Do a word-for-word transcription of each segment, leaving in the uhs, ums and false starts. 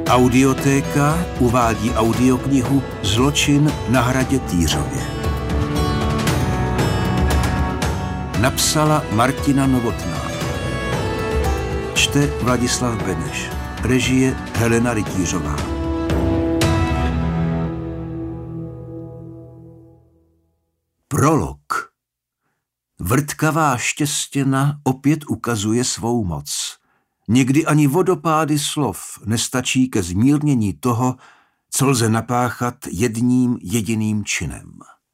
Audiotéka uvádí audioknihu Zločin na hradě Týřově. Napsala Martina Novotná. Čte Vladislav Beneš. Režie Helena Rytířová. Prolog. Vrtkavá štěstěna opět ukazuje svou moc. Někdy ani vodopády slov nestačí ke zmírnění toho, co lze napáchat jedním jediným činem.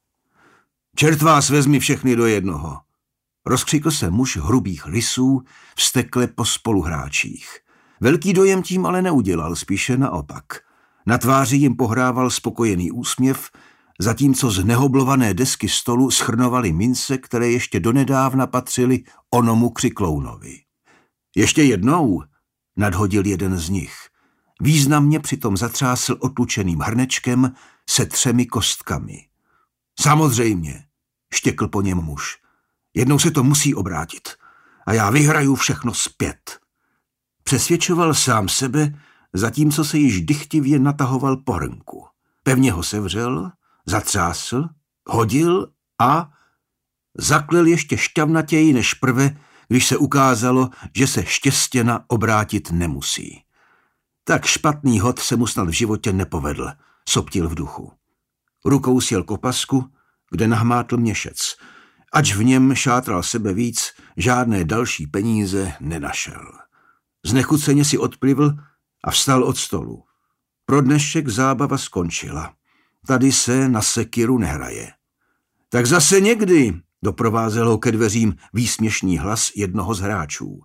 Čert vás vezmi všechny do jednoho, rozkřikl se muž hrubých rysů vztekle po spoluhráčích. Velký dojem tím ale neudělal, spíše naopak. Na tváři jim pohrával spokojený úsměv, zatímco z nehoblované desky stolu schrnovaly mince, které ještě donedávna patřily onomu křiklounovi. Ještě jednou, nadhodil jeden z nich. Významně přitom zatřásl otlučeným hrnečkem se třemi kostkami. Samozřejmě, štěkl po něm muž. Jednou se to musí obrátit a já vyhraju všechno zpět. Přesvědčoval sám sebe, zatímco se již dychtivě natahoval po hrnku. Pevně ho sevřel, zatřásl, hodil a zaklel ještě šťavnatěji než prve, když se ukázalo, že se štěstěna obrátit nemusí. Tak špatný hod se mu snad v životě nepovedl, soptil v duchu. Rukou sjel k opasku, kde nahmátl měšec. Ač v něm šátral sebe víc, žádné další peníze nenašel. Znechuceně si odplivl a vstal od stolu. Pro dnešek zábava skončila. Tady se na sekiru nehraje. Tak zase někdy, doprovázel ho ke dveřím výsměšný hlas jednoho z hráčů.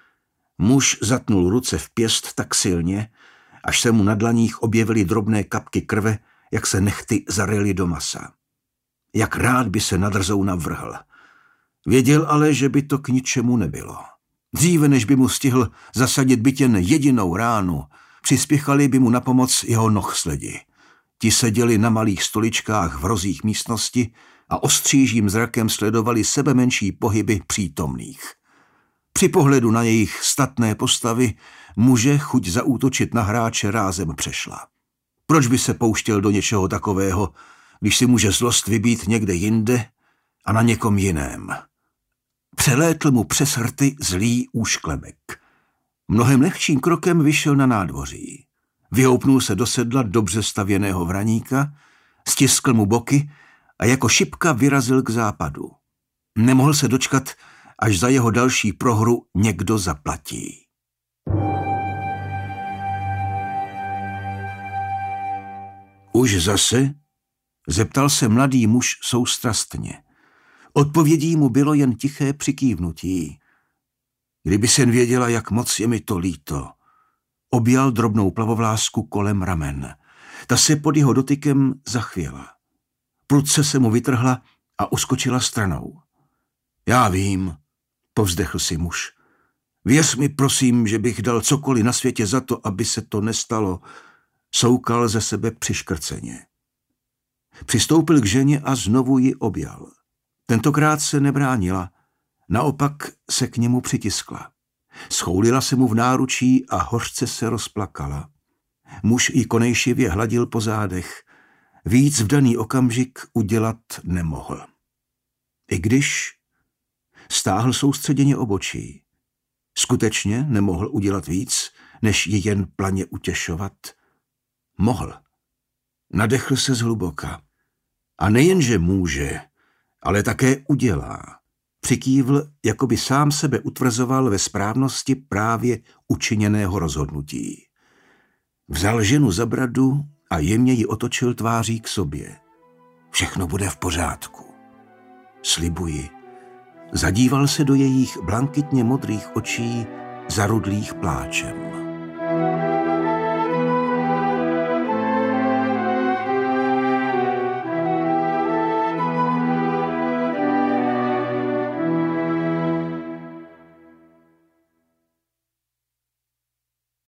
Muž zatnul ruce v pěst tak silně, až se mu na dlaních objevily drobné kapky krve, jak se nehty zaryly do masa. Jak rád by se na drzouna vrhl. Věděl ale, že by to k ničemu nebylo. Dříve, než by mu stihl zasadit byt jen jedinou ránu, přispěchali by mu na pomoc jeho nohsledi. Ti seděli na malých stoličkách v rozích místnosti a ostřížím zrakem sledovali sebe menší pohyby přítomných. Při pohledu na jejich statné postavy muže chuť zaútočit na hráče rázem přešla. Proč by se pouštěl do něčeho takového, když si může zlost vybít někde jinde a na někom jiném? Přelétl mu přes rty zlý úšklemek. Mnohem lehčím krokem vyšel na nádvoří. Vyhoupnul se do sedla dobře stavěného vraníka, stiskl mu boky a jako šipka vyrazil k západu. Nemohl se dočkat, až za jeho další prohru někdo zaplatí. Už zase? Zeptal se mladý muž soustrastně. Odpovědí mu bylo jen tiché přikývnutí. Kdyby sen věděla, jak moc je mi to líto. Objal drobnou plavovlásku kolem ramen. Ta se pod jeho dotykem zachvěla. Prudce se mu vytrhla a uskočila stranou. Já vím, povzdechl si muž. Věř mi prosím, že bych dal cokoliv na světě za to, aby se to nestalo. Soukal ze sebe přiškrceně. Přistoupil k ženě a znovu ji objal. Tentokrát se nebránila, naopak se k němu přitiskla. Schoulila se mu v náručí a hořce se rozplakala. Muž ji konejšivě hladil po zádech. Víc v daný okamžik udělat nemohl. I když stáhl soustředěně obočí. Skutečně nemohl udělat víc, než ji jen planě utěšovat. Mohl. Nadechl se zhluboka. A nejenže může, ale také udělá. Přikývl, jako by sám sebe utvrzoval ve správnosti právě učiněného rozhodnutí. Vzal ženu za bradu a jemně ji otočil tváří k sobě. Všechno bude v pořádku. Slibuji. Zadíval se do jejich blankitně modrých očí zarudlých pláčem.